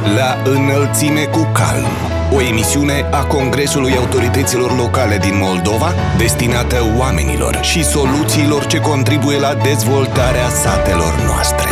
La înălțime cu calm. O emisiune a Congresului Autorităților Locale din Moldova, destinată oamenilor și soluțiilor ce contribuie la dezvoltarea satelor noastre.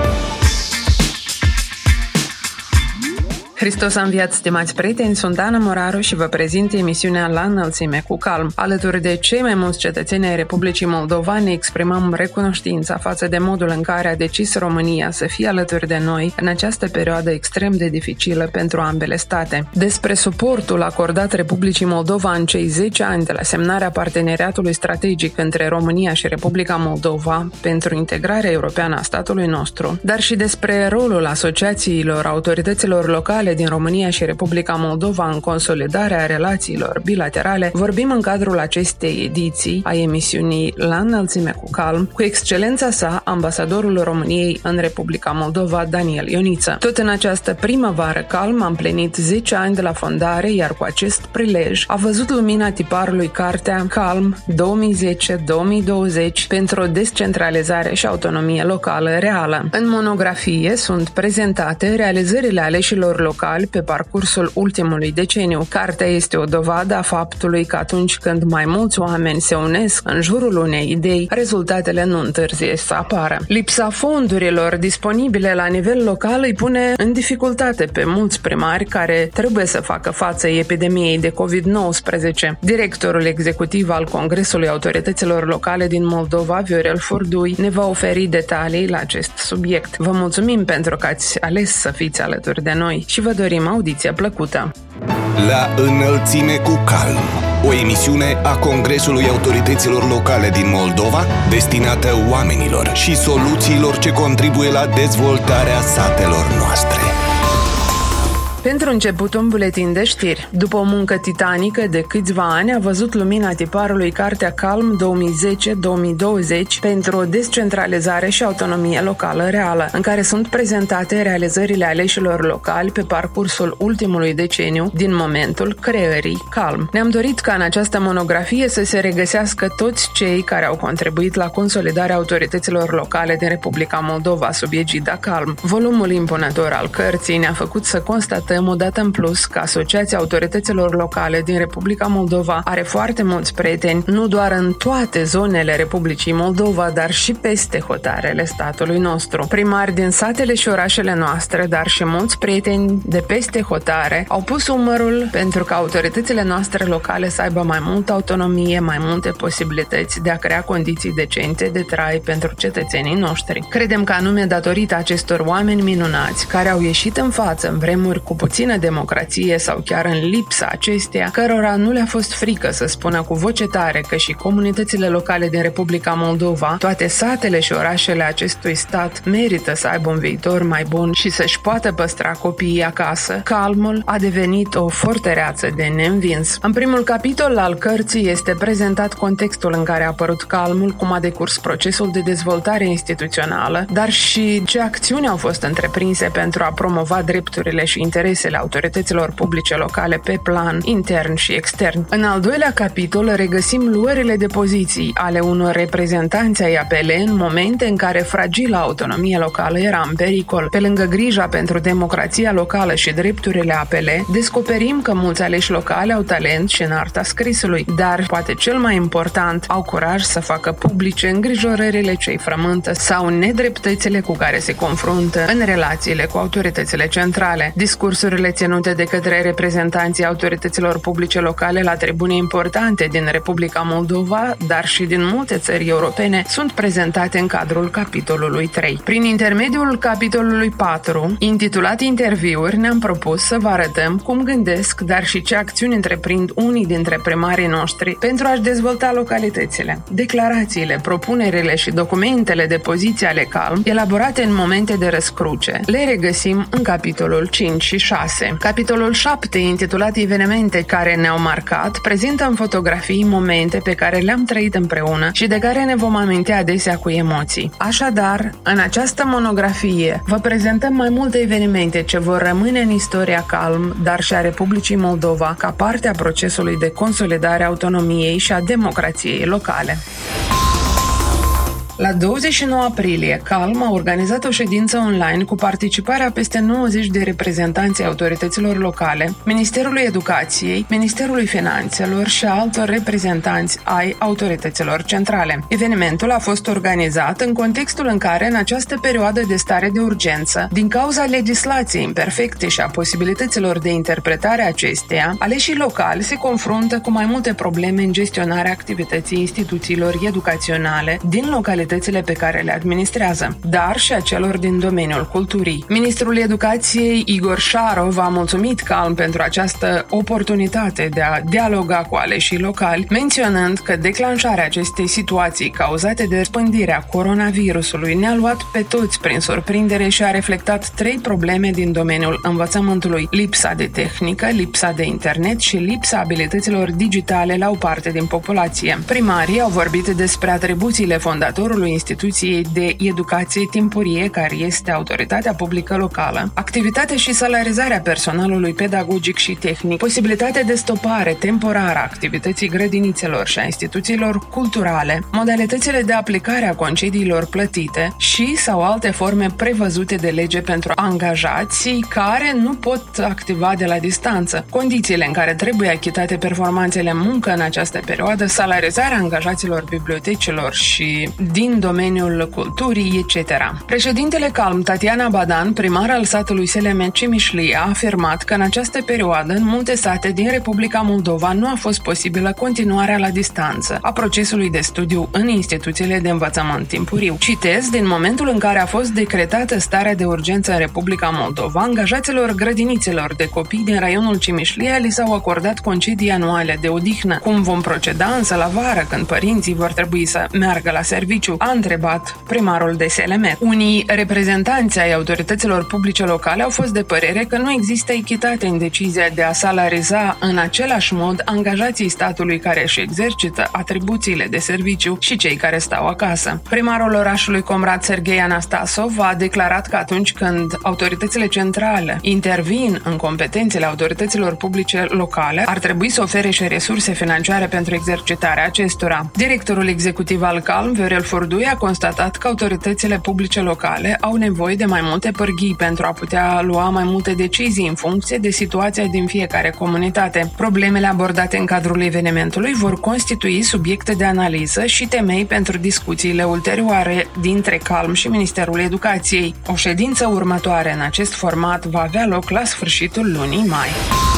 Hristos a înviat, stimați prieteni, sunt Ana Moraru și vă prezint emisiunea La înălțime cu calm. Alături de cei mai mulți cetățeni ai Republicii Moldova ne exprimăm recunoștința față de modul în care a decis România să fie alături de noi în această perioadă extrem de dificilă pentru ambele state. Despre suportul acordat Republicii Moldova în cei 10 ani de la semnarea parteneriatului strategic între România și Republica Moldova pentru integrarea europeană a statului nostru, dar și despre rolul asociațiilor autorităților locale din România și Republica Moldova în consolidarea relațiilor bilaterale, vorbim în cadrul acestei ediții a emisiunii La înălțime cu calm, cu excelența sa, ambasadorul României în Republica Moldova, Daniel Ioniță. Tot în această primăvară calm am plinit 10 ani de la fondare, iar cu acest prilej a văzut lumina tiparului cartea Calm 2010-2020 pentru o descentralizare și autonomie locală reală. În monografie sunt prezentate realizările aleșilor locali pe parcursul ultimului deceniu. Cartea este o dovadă a faptului că atunci când mai mulți oameni se unesc în jurul unei idei, rezultatele nu întârzie să apară. Lipsa fondurilor disponibile la nivel local îi pune în dificultate pe mulți primari care trebuie să facă față epidemiei de COVID-19. Directorul executiv al Congresului Autorităților Locale din Moldova, Viorel Furdui, ne va oferi detalii la acest subiect. Vă mulțumim pentru că ați ales să fiți alături de noi și vă dorim audiție plăcută. La înălțime cu calm. O emisiune a Congresului Autorităților Locale din Moldova, destinată oamenilor și soluțiilor ce contribuie la dezvoltarea satelor noastre. Pentru început, un buletin de știri. După o muncă titanică de câțiva ani, a văzut lumina tiparului cartea Calm 2010-2020 pentru o descentralizare și autonomie locală reală, în care sunt prezentate realizările aleșilor locali pe parcursul ultimului deceniu din momentul creării Calm. Ne-am dorit ca în această monografie să se regăsească toți cei care au contribuit la consolidarea autorităților locale din Republica Moldova sub egida Calm. Volumul impunător al cărții ne-a făcut să constatăm o dată în plus că Asociația Autorităților Locale din Republica Moldova are foarte mulți prieteni, nu doar în toate zonele Republicii Moldova, dar și peste hotarele statului nostru. Primari din satele și orașele noastre, dar și mulți prieteni de peste hotare au pus umărul pentru ca autoritățile noastre locale să aibă mai multă autonomie, mai multe posibilități de a crea condiții decente de trai pentru cetățenii noștri. Credem că anume datorită acestor oameni minunați care au ieșit în față în vremuri cu puțină democrație sau chiar în lipsa acesteia, cărora nu le-a fost frică să spună cu voce tare că și comunitățile locale din Republica Moldova, toate satele și orașele acestui stat merită să aibă un viitor mai bun și să-și poată păstra copiii acasă, Calmul a devenit o fortăreață de neînvins. În primul capitol al cărții este prezentat contextul în care a apărut Calmul, cum a decurs procesul de dezvoltare instituțională, dar și ce acțiuni au fost întreprinse pentru a promova drepturile și interesele autorităților publice locale pe plan intern și extern. În al doilea capitol regăsim luările de poziții ale unor reprezentanți ai APL în momente în care fragila autonomie locală era în pericol. Pe lângă grija pentru democrația locală și drepturile APL, descoperim că mulți aleși locali au talent și în arta scrisului, dar, poate cel mai important, au curaj să facă publice îngrijorările ce îi frământă sau nedreptățile cu care se confruntă în relațiile cu autoritățile centrale. Discursurile ținute de către reprezentanții autorităților publice locale la tribune importante din Republica Moldova, dar și din multe țări europene, sunt prezentate în cadrul capitolului 3. Prin intermediul capitolului 4, intitulat Interviuri, ne-am propus să vă arătăm cum gândesc, dar și ce acțiuni întreprind unii dintre primarii noștri pentru a-și dezvolta localitățile. Declarațiile, propunerile și documentele de poziție ale Calm, elaborate în momente de răscruce, le regăsim în capitolul 5 și 6. Capitolul 7, intitulat Evenimente care ne-au marcat, prezintă în fotografii momente pe care le-am trăit împreună și de care ne vom aminti adesea cu emoții. Așadar, în această monografie vă prezentăm mai multe evenimente ce vor rămâne în istoria Calm, dar și a Republicii Moldova, ca parte a procesului de consolidare a autonomiei și a democrației locale. La 29 aprilie, Calm a organizat o ședință online cu participarea peste 90 de reprezentanți ai autorităților locale, Ministerului Educației, Ministerului Finanțelor și altor reprezentanți ai autorităților centrale. Evenimentul a fost organizat în contextul în care, în această perioadă de stare de urgență, din cauza legislației imperfecte și a posibilităților de interpretare a acesteia, aleșii locali se confruntă cu mai multe probleme în gestionarea activității instituțiilor educaționale din localitățile pe care le administrează, dar și a celor din domeniul culturii. Ministrul Educației, Igor Șarov, a mulțumit Calm pentru această oportunitate de a dialoga cu aleșii locali, menționând că declanșarea acestei situații cauzate de răspândirea coronavirusului ne-a luat pe toți prin surprindere și a reflectat 3 probleme din domeniul învățământului: lipsa de tehnică, lipsa de internet și lipsa abilităților digitale la o parte din populație. Primarii au vorbit despre atribuțiile fondatorului instituției de educație timpurie, care este autoritatea publică locală, activitatea și salarizarea personalului pedagogic și tehnic, posibilitatea de stopare temporară a activității grădinițelor și a instituțiilor culturale, modalitățile de aplicare a concediilor plătite și sau alte forme prevăzute de lege pentru angajații care nu pot activa de la distanță, condițiile în care trebuie achitate performanțele în muncă în această perioadă, salarizarea angajaților bibliotecilor și din domeniul culturii, etc. Președintele Calm, Tatiana Badan, primar al satului Selemet-Cimișlia, a afirmat că în această perioadă, în multe sate din Republica Moldova, nu a fost posibilă continuarea la distanță a procesului de studiu în instituțiile de învățământ timpuriu. Citez: din momentul în care a fost decretată starea de urgență în Republica Moldova, angajaților grădinițelor de copii din raionul Cimișlia li s-au acordat concedii anuale de odihnă. Cum vom proceda însă la vară, când părinții vor trebui să meargă la serviciu? A întrebat primarul de Selemet. Unii reprezentanți ai autorităților publice locale au fost de părere că nu există echitate în decizia de a salariza în același mod angajații statului care își exercită atribuțiile de serviciu și cei care stau acasă. Primarul orașului Comrat, Serghei Anastasov, a declarat că atunci când autoritățile centrale intervin în competențele autorităților publice locale, ar trebui să ofere și resurse financiare pentru exercitarea acestora. Directorul executiv al Calm, Viorel Furdui, a constatat că autoritățile publice locale au nevoie de mai multe pârghii pentru a putea lua mai multe decizii în funcție de situația din fiecare comunitate. Problemele abordate în cadrul evenimentului vor constitui subiecte de analiză și temei pentru discuțiile ulterioare dintre Calm și Ministerul Educației. O ședință următoare în acest format va avea loc la sfârșitul lunii mai.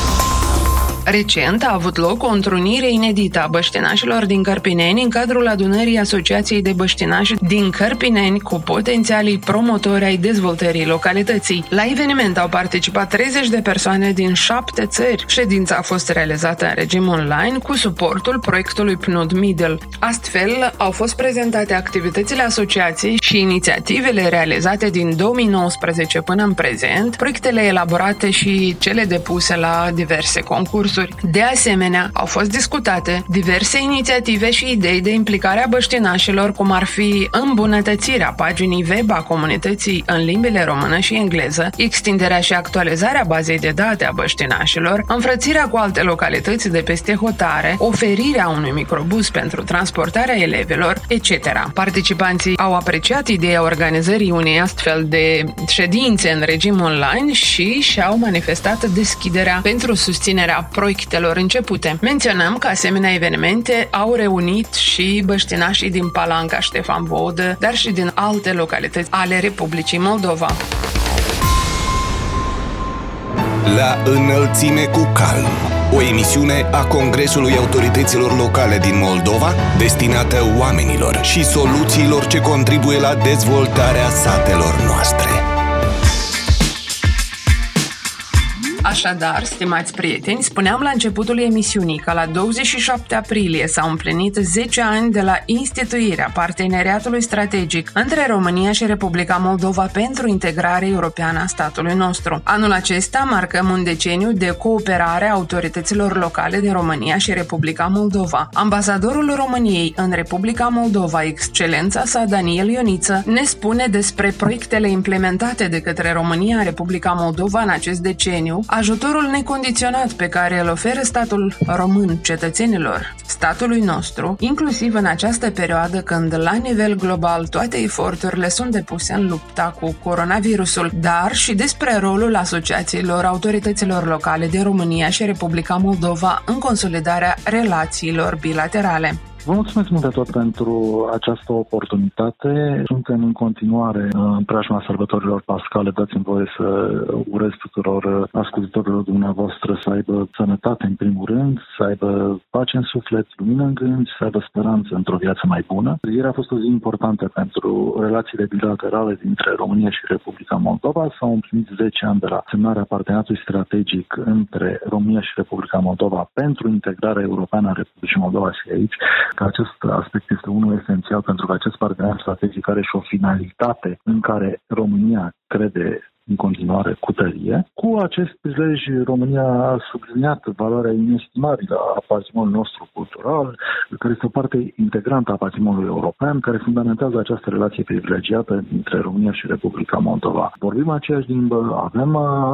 Recent a avut loc o întrunire inedită a băștinașilor din Cărpineni în cadrul adunării Asociației de Băștinași din Cărpineni cu potențialii promotori ai dezvoltării localității. La eveniment au participat 30 de persoane din 7 țări. Ședința a fost realizată în regim online cu suportul proiectului PNUD Middle. Astfel, au fost prezentate activitățile asociației și inițiativele realizate din 2019 până în prezent, proiectele elaborate și cele depuse la diverse concursuri. De asemenea, au fost discutate diverse inițiative și idei de implicare a băștinașilor, cum ar fi îmbunătățirea paginii web a comunității în limbile română și engleză, extinderea și actualizarea bazei de date a băștinașilor, înfrățirea cu alte localități de peste hotare, oferirea unui microbus pentru transportarea elevilor, etc. Participanții au apreciat ideea organizării unei astfel de ședințe în regim online și și-au manifestat deschiderea pentru susținerea proiectelor începute. Menționăm că asemenea evenimente au reunit și băștinașii din Palanca, Ștefan Vodă, dar și din alte localități ale Republicii Moldova. La înălțime cu Calm, o emisiune a Congresului Autorităților Locale din Moldova, destinată oamenilor și soluțiilor ce contribuie la dezvoltarea satelor noastre. Așadar, stimați prieteni, spuneam la începutul emisiunii că la 27 aprilie s-au împlinit 10 ani de la instituirea parteneriatului strategic între România și Republica Moldova pentru integrare europeană a statului nostru. Anul acesta marcăm un deceniu de cooperare a autorităților locale din România și Republica Moldova. Ambasadorul României în Republica Moldova, excelența sa Daniel Ioniță, ne spune despre proiectele implementate de către România în Republica Moldova în acest deceniu, Ajutorul necondiționat pe care îl oferă statul român cetățenilor statului nostru, inclusiv în această perioadă când la nivel global toate eforturile sunt depuse în lupta cu coronavirusul, dar și despre rolul asociațiilor autorităților locale din România și Republica Moldova în consolidarea relațiilor bilaterale. Vă mulțumesc mult de tot pentru această oportunitate. Suntem în continuare în preajma sărbătorilor pascale. Dați-mi voie să urez tuturor ascultătorilor dumneavoastră să aibă sănătate în primul rând, să aibă pace în suflet, lumină în gând, să aibă speranță într-o viață mai bună. Ieri a fost o zi importantă pentru relațiile bilaterale dintre România și Republica Moldova. S-au împlinit 10 ani de la semnarea parteneriatului strategic între România și Republica Moldova pentru integrarea europeană a Republicii Moldova și aici, că acest aspect este unul esențial pentru că acest parteneriat strategic are și o finalitate în care România crede în continuare cu tărie. Cu acest prilej, România a subliniat valoarea inestimabilă a patrimoniului nostru cultural, care este o parte integrantă a patrimoniului european, care fundamentează această relație privilegiată între România și Republica Moldova. Vorbim aceeași limbă, avem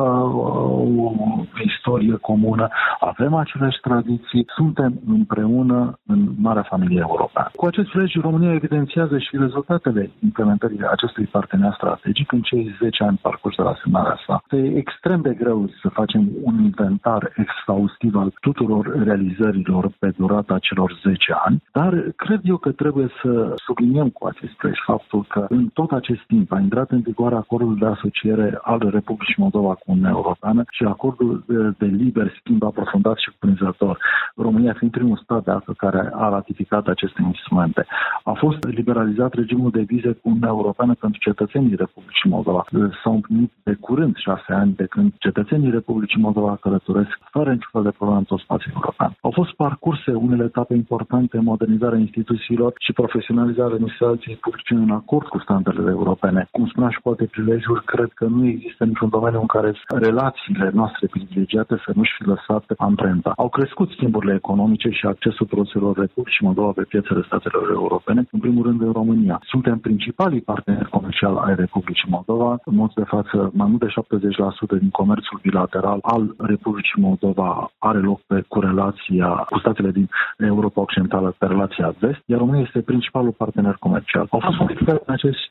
o istorie comună, avem aceleași tradiții, suntem împreună în marea familie europeană. Cu acest prilej, România evidențiază și rezultatele implementării acestui parteneriat strategic în cei 10 ani parcurs de la semnarea sa. Este extrem de greu să facem un inventar exhaustiv al tuturor realizărilor pe durata celor 10 ani, dar cred eu că trebuie să subliniem cu acest prilej faptul că în tot acest timp a intrat în vigoare acordul de asociere al Republicii Moldova cu Uniunea Europeană și acordul de liber schimb aprofundat și cuprinzător. România fiind primul stat de altfel care a ratificat aceste instrumente. A fost liberalizat regimul de vize cu Uniunea Europeană pentru cetățenii Republicii Moldova. S-au împlinit de curând 6 ani de când cetățenii Republicii Moldova călătoresc fără niciun fel de problemă în tot spațiul european. Au fost parcurse unele etape importante în modernizarea instituțiilor și profesionalizarea administrației publice în acord cu standardele europene. Cum spunea și cu alte prilejuri, cred că nu există niciun domeniu în care relațiile noastre privilegiate să nu-și fi lăsat amprenta. Au crescut schimburile economice și accesul produselor Republicii Moldova pe piețele statelor europene, în primul rând în România. Suntem principalii parteneri comerciali ai Republicii Moldova. În mod de față, mai mult de 70% din comerțul bilateral al Republicii Moldova are loc cu relația cu statele din Europa Occidentală, pe relația vest, iar România este principalul partener comercial. Au fost modificate în acești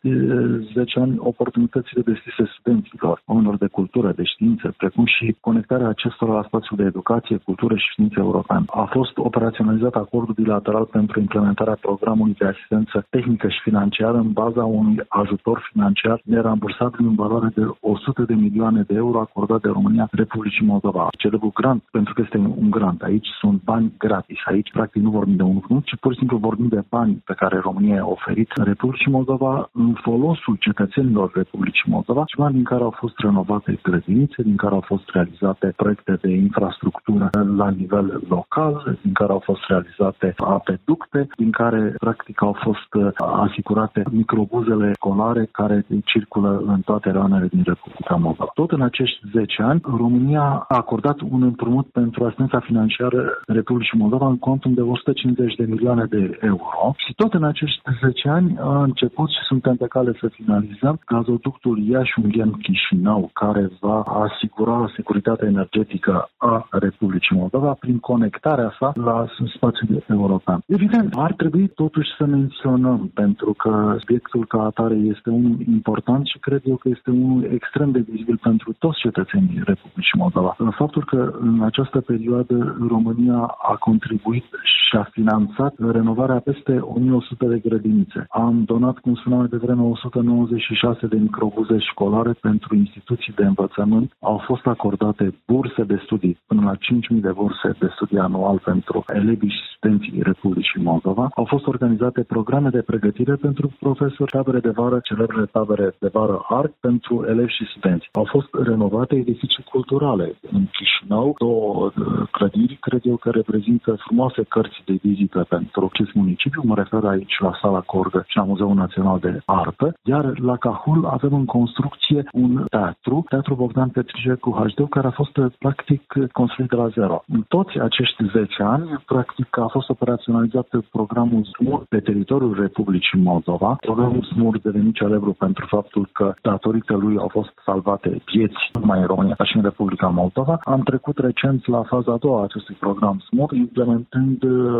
10 ani oportunitățile deschise studenților, oamenilor de cultură, de științe, precum și conectarea acestora la spațiul de educație, cultură și știință european. A fost operaționalizat acordul bilateral pentru implementarea programului de asistență tehnică și financiară în baza unui ajutor financiar nerambursat în valoare de 100 de milioane de euro acordat de România Republicii Moldova. Celebrul grant, pentru că este un grant. Aici sunt bani gratis. Aici, practic, nu vorbim de un lucru, ci pur și simplu vorbim de bani pe care România i-a oferit Republicii Moldova în folosul cetățenilor Republicii Moldova și bani din care au fost renovate grădinițe, din care au fost realizate proiecte de infrastructură la nivel local, din care au fost realizate apeducte, din care, practic, au fost asigurate microbuzele școlare care circulă în toate raionele din Republica Moldova. Tot în acești 10 ani, România a acordat un împrumut pentru asistența financiară Republicii Moldova în contul de 150 de milioane de euro și tot în acești 10 ani a început și suntem pe cale să finalizăm gazoductul Iași-Ungheni-Chișinău, care va asigura securitatea energetică a Republicii Moldova prin conectarea sa la spațiul european. Evident, ar trebui totuși să menționăm, pentru că subiectul ca atare este unul important și cred eu că este unul extrem de vizibil pentru toți cetățenii Republicii Moldova. În faptul că în această perioadă România a contribuit și a finanțat renovarea peste 1100 de grădinițe. Am donat, cum spuneam mai devreme, 196 de microbuze școlare pentru instituții de învățământ. Au fost acordate burse de studii, până la 5.000 de burse de studii anual pentru elevii și studenții Republicii Moldova. Au fost organizate programe de pregătire pentru profesori, tabere de vară, celebrele tabere de vară ARC pentru elevi și studenți. Au fost renovate edificii culturale în Chișinău, 2 clădiri, cred eu că reprezintă frumoase cărți de vizită pentru acest municipiu. Mă refer aici la Sala Corgă și la Muzeul Național de Artă, iar la Cahul avem în construcție un teatru, Teatrul Bogdan Petrice cu HD, care a fost practic construit de la zero. În toți acești 10 ani, practic a fost operaționalizat programul SMUR pe teritoriul Republicii Moldova. Programul SMUR devenit celebru pentru faptul că datorită lui au fost salvate vieți nu numai în România, dar și în Republica Moldova. Am trecut recent la faza a doua a acestui program SMUR, implementând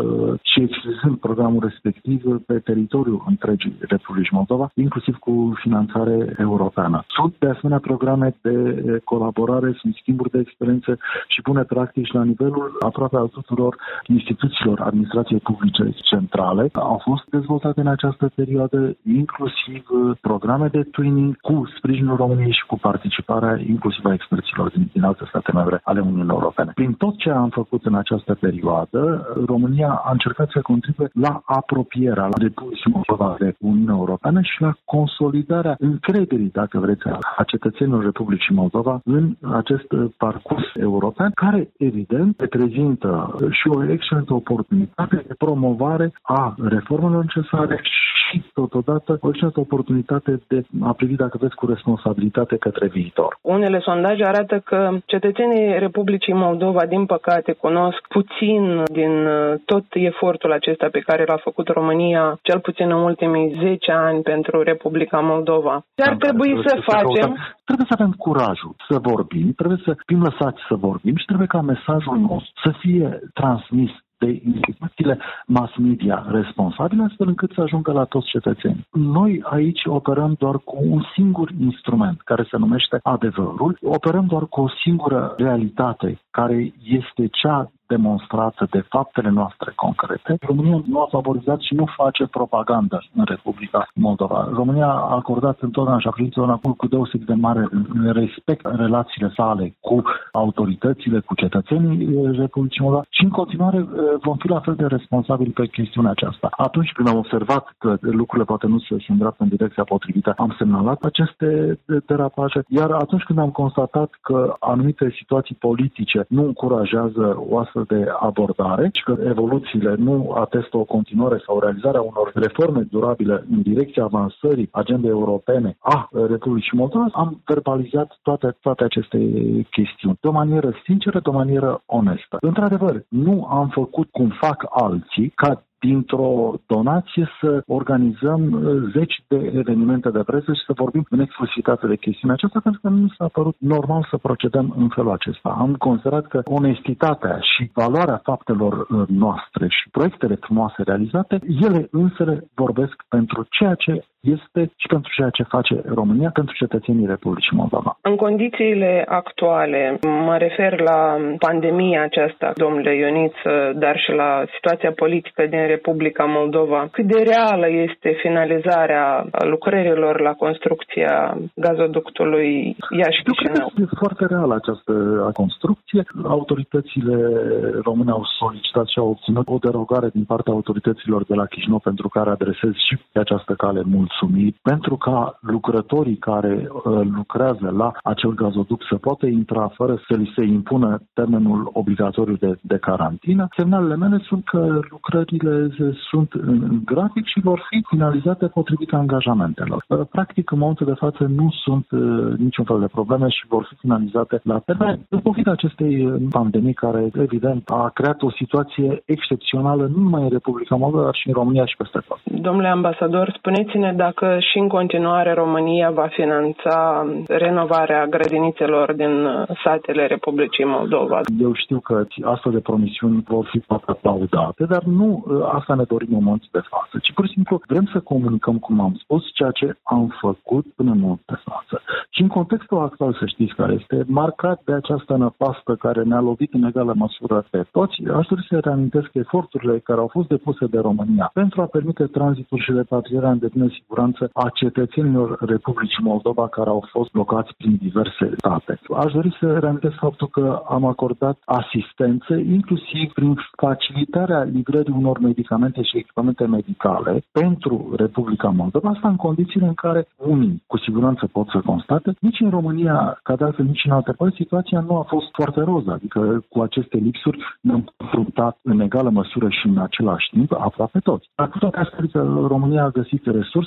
și extinzând programul respectiv pe teritoriul întregii Republici Moldova, inclusiv cu finanțare europeană. Sunt de asemenea programe de colaborare, sunt schimburi de experiențe și bune practici la nivelul aproape al tuturor instituțiilor administrației publice centrale. Au fost dezvoltate în această perioadă inclusiv programe de twinning cu sprijinul României și cu participarea inclusiv a experților din alte state membre ale Uniunii Europene. Prin tot ce am făcut în această perioadă, România a încercat să contribuie la apropierea Republicii Moldova de Uniunea Europeană și la consolidarea încrederii, dacă vreți, a cetățenilor Republicii Moldova în acest parcurs european, care, evident, reprezintă și o excelentă oportunitate de promovare a reformelor necesare și, totodată, o excelentă oportunitate de a privi, dacă vreți, cu responsabilitate către viitor. Unele sondaje arată că cetățenii Republicii Moldova, din păcate, cunosc puțin din tot efortul acesta pe care l-a făcut România, cel puțin în ultimii 10 ani pentru Republica Moldova. Ce ar trebui să facem? Trebuie să avem curajul să vorbim, trebuie să fim lăsați să vorbim și trebuie ca mesajul nostru să fie transmis de instituțiile mass media responsabile, astfel încât să ajungă la toți cetățenii. Noi aici operăm doar cu un singur instrument, care se numește adevărul, operăm doar cu o singură realitate, care este cea demonstrată de faptele noastre concrete. România nu a favorizat și nu face propagandă în Republica Moldova. România a acordat întotdeauna și a primit cu deosebit de mare respect în relațiile sale cu autoritățile, cu cetățenii Republicii Moldova și în continuare vom fi la fel de responsabili pe chestiunea aceasta. Atunci când am observat că lucrurile poate nu se îndreaptă în direcția potrivită, am semnalat aceste derapaje, iar atunci când am constatat că anumite situații politice nu încurajează o astfel de abordare și că evoluțiile nu atestă o continuare sau realizarea unor reforme durabile în direcția avansării agendei europene a Republicii Moldova, am verbalizat toate aceste chestiuni de o manieră sinceră, de o manieră onestă. Într-adevăr, nu am făcut cum fac alții, ca dintr-o donație să organizăm zeci de evenimente de presă și să vorbim în exclusivitate de chestiunea aceasta, pentru că nu s-a părut normal să procedăm în felul acesta. Am considerat că onestitatea și valoarea faptelor noastre și proiectele frumoase realizate, ele însele vorbesc pentru ceea ce este și pentru ceea ce face România pentru cetățenii Republicii Moldova. În condițiile actuale, mă refer la pandemia aceasta, domnule Ioniță, dar și la situația politică din Republica Moldova, cât de reală este finalizarea lucrărilor la construcția gazoductului Iași-Chișinău? Eu cred că este foarte reală această construcție. Autoritățile române au solicitat și au obținut o derogare din partea autorităților de la Chișinău, pentru care adresez și pe această cale mulțumiri, pentru ca lucrătorii care lucrează la acel gazoduct să poată intra fără să li se impună termenul obligatoriu de carantină. Semnalele mele sunt că lucrările sunt în grafic și vor fi finalizate potrivit angajamentelor. Practic, în momentul de față nu sunt niciun fel de probleme și vor fi finalizate la termen. În pofida acestei pandemii care, evident, a creat o situație excepțională nu numai în Republica Moldova, dar și în România și peste tot. Domnule ambasador, spuneți-ne dacă și în continuare România va finanța renovarea grădinițelor din satele Republicii Moldova. Eu știu că astfel de promisiuni vor fi poate aplaudate, dar nu asta ne dorim în momentul de față, ci pur și simplu vrem să comunicăm, cum am spus, ceea ce am făcut până în momentul de față. Și în contextul actual, să știți, care este marcat de această năpastă care ne-a lovit în egală măsură pe toți, aș dori să reamintesc eforturile care au fost depuse de România pentru a permite tranzitul și repatrierea în deplină siguranță a cetățenilor Republicii Moldova care au fost blocați prin diverse state. Aș dori să reamintesc faptul că am acordat asistență, inclusiv prin facilitarea livrării unor medicamente și echipamente medicale pentru Republica Moldova, asta în condițiile în care unii cu siguranță pot să constate, nici în România, ca de altfel nici în alte părți, situația nu a fost foarte roză, adică cu aceste lipsuri ne-am confruntat în egală măsură și în același timp aproape toți. Dar cu toate astea, România a găsit resurse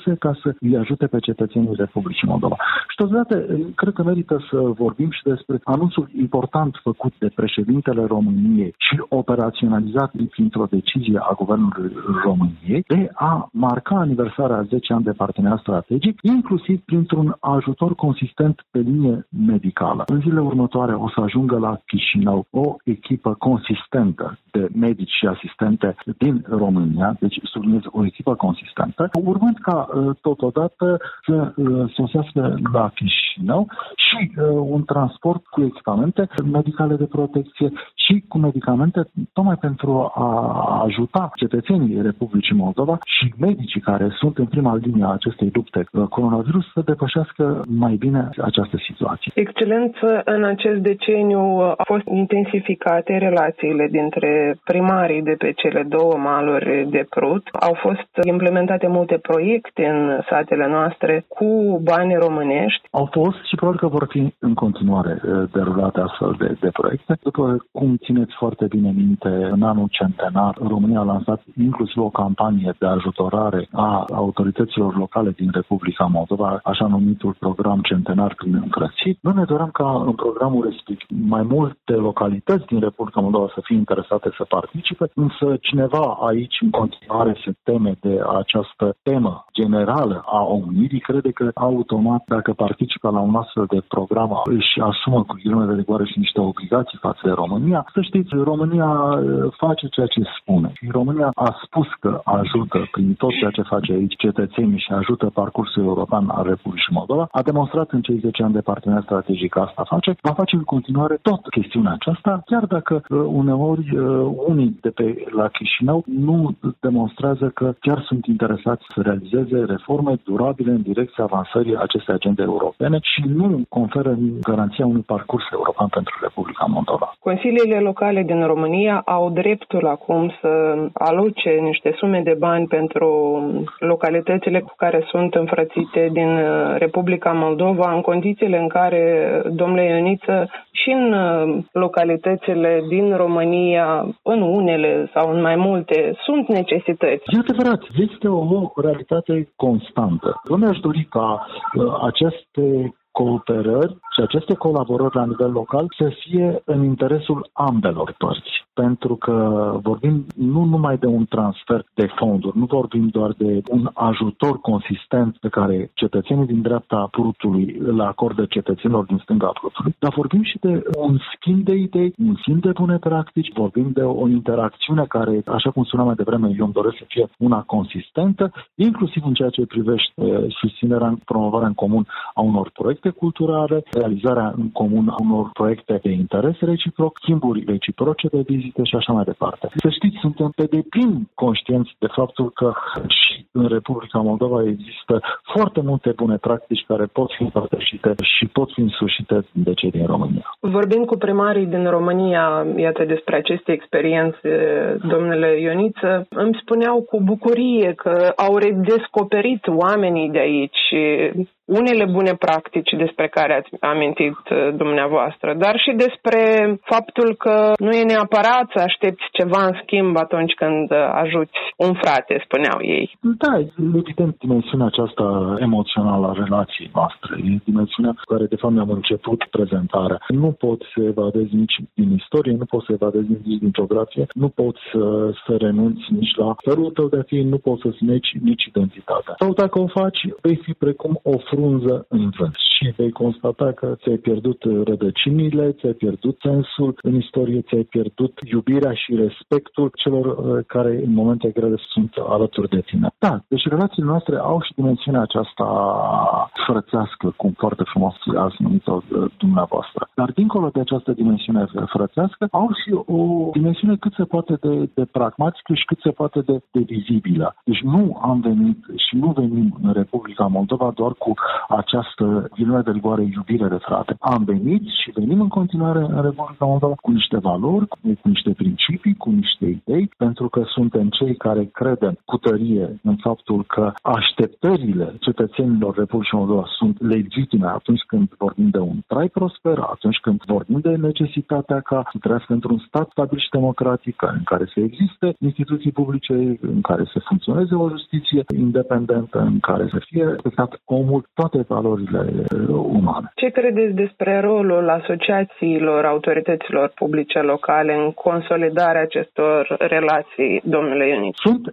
resurse ca să îi ajute pe cetățenii Republicii Moldova. Și totodată, cred că merită să vorbim și despre anunțul important făcut de președintele României și operaționalizat printr-o decizie a Guvernului României de a marca aniversarea 10 ani de parteneriat strategic, inclusiv printr-un ajutor consistent pe linie medicală. În zilele următoare o să ajungă la Chișinău o echipă consistentă de medici și asistente din România, deci subliniez o echipă consistentă, urmând ca totodată să sosească la Chișinău și un transport cu echipamente medicale de protecție și cu medicamente tocmai pentru a ajuta cetățenii Republicii Moldova și medicii care sunt în prima linie a acestei lupte coronavirus să depășească mai bine această situație. Excelență, în acest deceniu au fost intensificate relațiile dintre primarii de pe cele două maluri de Prut. Au fost implementate multe proiecte în satele noastre cu bani românești. Au fost și probabil că vor fi în continuare derulate astfel de proiecte. După cum țineți foarte bine minte, în anul centenar, România a lansat inclusiv o campanie de ajutorare a autorităților locale din Republica Moldova, așa numitul program centenar prin încrățit. Noi ne doream ca în programul respectiv mai multe localități din Republica Moldova să fie interesate să participe, însă cineva aici în continuare se teme de această temă generală a omenirii, crede că automat dacă participă la un astfel de program își asumă cu ghilimele de rigoare și niște obligații față de România. Să știți, România face ceea ce spune. Și România a spus că ajută prin tot ceea ce face aici cetățenii și ajută parcursul european al Republicii Moldova. A demonstrat în cei 10 ani de parteneriat strategic că asta face. Va face în continuare tot chestiunea aceasta, chiar dacă uneori unii de pe la Chișinău nu demonstrează că chiar sunt interesați să realizeze reforme durabile în direcția avansării acestei agende europene și nu conferă garanția unui parcurs european pentru Republica Moldova. Consiliile locale din România au dreptul acum să aloce niște sume de bani pentru localitățile cu care sunt înfrățite din Republica Moldova, în condițiile în care, domnule Ioniță, și în localitățile din România, în unele sau în mai multe, sunt necesități. E adevărat, este o realitate constantă. Eu mi-aș dori ca aceste cooperări și aceste colaborări la nivel local să fie în interesul ambelor părți. Pentru că vorbim nu numai de un transfer de fonduri, nu vorbim doar de un ajutor consistent pe care cetățenii din dreapta Prutului îl acordă cetățenilor din stânga Prutului, dar vorbim și de un schimb de idei, un schimb de bune practici, vorbim de o interacțiune care, așa cum spuneam mai devreme, eu îmi doresc să fie una consistentă, inclusiv în ceea ce privește susținerea, promovarea în comun a unor proiecte culturale, realizarea în comun a unor proiecte de interes reciproc, schimburi reciproce de vizite și așa mai departe. Să știți, suntem pe deplin conștienți de faptul că și în Republica Moldova există foarte multe bune practici care pot fi împărtășite și pot fi însușite de cei din România. Vorbind cu primarii din România, iată, despre aceste experiențe, domnule Ioniță, îmi spuneau cu bucurie că au redescoperit oamenii de aici unele bune practici despre care ați amintit dumneavoastră, dar și despre faptul că nu e neapărat să aștepți ceva în schimb atunci când ajuți un frate, spuneau ei. Da, evident, dimensiunea aceasta emoțională a relației noastre e dimensiunea cu care, de fapt, ne-am început prezentarea. Nu poți să evadezi nici din istorie, nu poți să evadezi nici din geografie, nu poți să renunți nici la felul tău de a fi, nu poți să-ți negi nici identitatea. Sau dacă o faci, vei fi precum o frunză în vânt și vei constata că ți-ai pierdut rădăcinile, ți-ai pierdut sensul în istorie, ți-ai pierdut iubirea și respectul celor care în momente grele sunt alături de tine. Da, deci relațiile noastre au și dimensiunea aceasta frățească, cum foarte frumos ați numit-o dumneavoastră. Dar dincolo de această dimensiune frățească, au și o dimensiune cât se poate de pragmatică și cât se poate de vizibilă. Deci nu am venit și nu venim în Republica Moldova doar cu această ghilimele de rigoare iubire de frate. Am venit și venim în continuare în Republica Moldova cu niște valori, cu niște principii, cu niște idei, pentru că suntem cei care credem cu tărie în faptul că așteptările cetățenilor Republicii Moldova sunt legitime atunci când vorbim de un trai prosper, atunci când vorbim de necesitatea ca să trăiască într-un stat stabil și democratic, în care să existe instituții publice, în care să funcționeze o justiție independentă, în care să fie respectat omul, toate valorile umane. Ce credeți despre rolul asociațiilor, autorităților publice locale în consolidarea acestor relații, domnule Ioniță? Sunt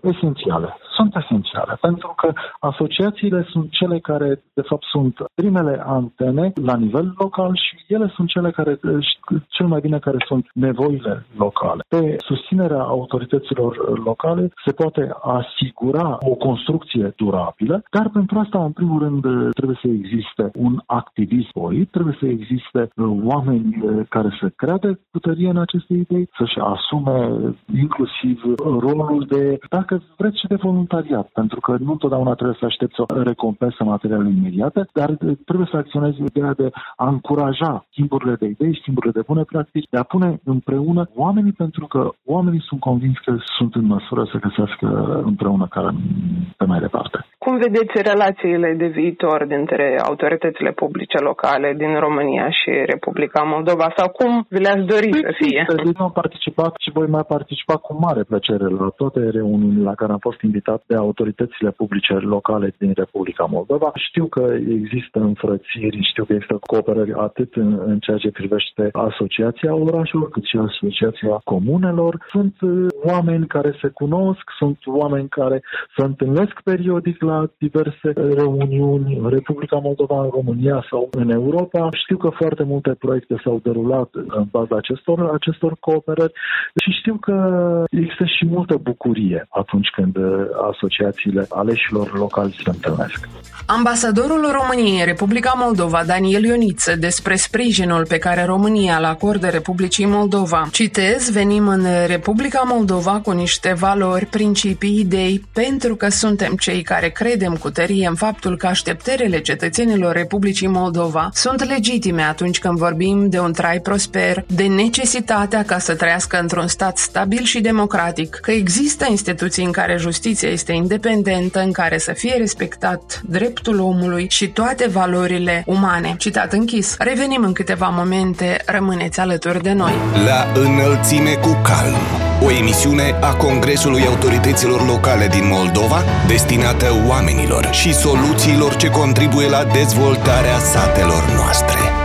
esențiale, pentru că asociațiile sunt cele care, de fapt, sunt primele antene la nivel local și ele sunt cele care, cel mai bine, care sunt nevoile locale. Pe susținerea autorităților locale se poate asigura o construcție durabilă, dar pentru asta, în primul rând, trebuie să existe un activism politic, trebuie să existe oameni care să creadă cu tărie în aceste idei, să-și asume inclusiv rolul de, dacă vreți, și de voluntariat, pentru că nu întotdeauna trebuie să aștepți o recompensă materială imediată, dar trebuie să acționezi ideea de a încuraja schimburile de idei, schimburile de bune practici, de a pune împreună oamenii, pentru că oamenii sunt convinși că sunt în măsură să găsească împreună care pe mai departe. Cum vedeți relațiile de viitor dintre autoritățile publice locale din România și Republica Moldova, sau cum vi le-ați dori să fie? Am participat și voi mai participa cu mare plăcere la toate reuniunile la care am fost invitat de autoritățile publice locale din Republica Moldova. Știu că există înfrățiri, știu că există cooperări atât în ceea ce privește Asociația Orașelor, cât și Asociația Comunelor. Sunt oameni care se cunosc, sunt oameni care se întâlnesc periodic la diverse reuniuni în Republica Moldova, în România sau în Europa. Știu că foarte multe proiecte s-au derulat în baza acestor cooperări și știu că există și multă bucurie atunci când asociațiile aleșilor locali se întâlnesc. Ambasadorul României în Republica Moldova, Daniel Ioniță, despre sprijinul pe care România îl acordă Republicii Moldova. Citez, venim în Republica Moldova cu niște valori, principii, idei, pentru că suntem cei care credem cu tărie în faptul că așteptările cetățenilor Republicii Moldova sunt legitime atunci când vorbim de un trai prosper, de necesitatea ca să trăiască într-un stat stabil și democratic, că există instituții în care justiția este independentă, în care să fie respectat dreptul omului și toate valorile umane. Citat închis. Revenim în câteva momente, rămâneți alături de noi. La înălțime cu calm. O emisiune a Congresului Autorităților Locale din Moldova, destinată oamenilor și soluțiilor ce contribuie la dezvoltarea satelor noastre.